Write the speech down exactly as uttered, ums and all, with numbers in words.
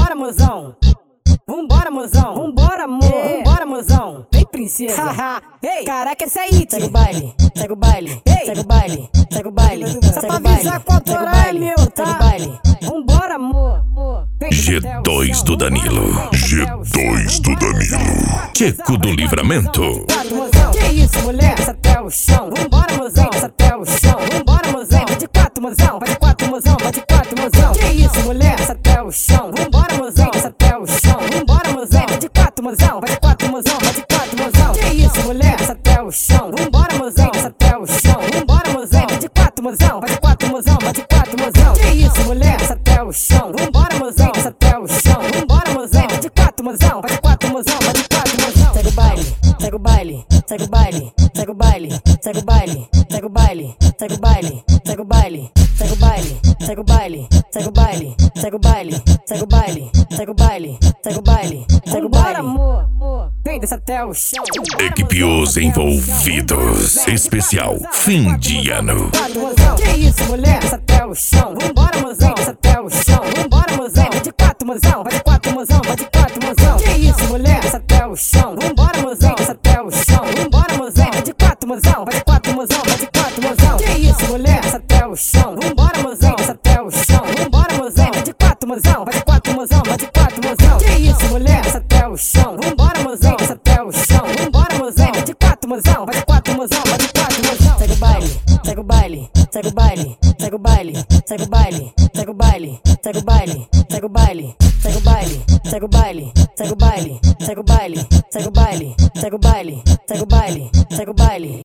Vambora, mozão. Vambora, mozão. Vambora, amor. É. Vambora, mozão. Vem, princesa. Ei, caraca, essa aí, segue o baile, segue o baile, Ei. segue o baile, segue o baile, Só pra avisar qual é, meu, tá? segue o baile. Vambora, amor. G dois do Danilo. G dois do Danilo. Tcheco do Livramento. Que isso, mulher? Desce até o chão. Vambora, mozão. Desce até o chão. Vambora, mozão. Vai de quatro, mozão. Vai de quatro, mozão. Vai de quatro, mozão. Que isso, mulher? Desce até o chão. Vambora, mozão. Desce até o chão. Vambora, mozão. Vai de quatro, mozão. Vai de quatro, mozão. Vai de quatro, mozão. Que isso, mulher? Desce até o chão. Vambora, mozão. Desce até o chão. Vambora, mozão. Vai de quatro, mozão. Vai de quatro, mozão. Vai de quatro, mozão. Que isso, mulher? Desce até o chão. Vambora, mozão. Desce até o chão. Vambora, mozão. Vai de quatro, mozão. Vai de quatro, mozão. Vai de quatro, mozão. Segue o baile, segue o baile, segue o baile, segue o baile, segue o baile, segue o baile, segue o baile, segue o baile, segue o baile, segue o baile, segue o baile, segue o baile, segue o baile, segue o baile, segue o baile, segue o Vambora, baile. amor. Vem, desce até o chão. Equipe Os Envolvidos. Especial fim de ano. Quatro, mozão. Que isso, mulher? Desce até o chão. Vambora, mozão. Desce até o chão. Vambora, mozão. Vai de quatro, mozão. Vai de quatro, mozão. Vai de quatro, mozão. Que isso, mulher? Desce até o chão. Vambora, mozão. Desce até o chão. Vambora, mozão. Vai de quatro, mozão. Vai de quatro, mozão. Vai de quatro, mozão. Que isso, mulher? Desce até o chão. Vambora, mozão. Desce até o chão. Vambora, mozão. Vai de quatro, mozão. Vai de quatro, mozão. Vai de quatro, mozão. Que isso, mulher? Desce até o chão. Vambora, mozão. Desce até o chão. Vambora, mozão. Vai de quatro, mozão. Vai de quatro, mozão. Vai de quatro, mozão. Segue o baile, segue o baile, segue o baile, segue o baile, segue o baile, segue o baile, segue o baile, segue o baile, segue o baile, segue o baile, segue o baile, segue o baile, segue o baile, segue o baile, segue o baile, segue o baile.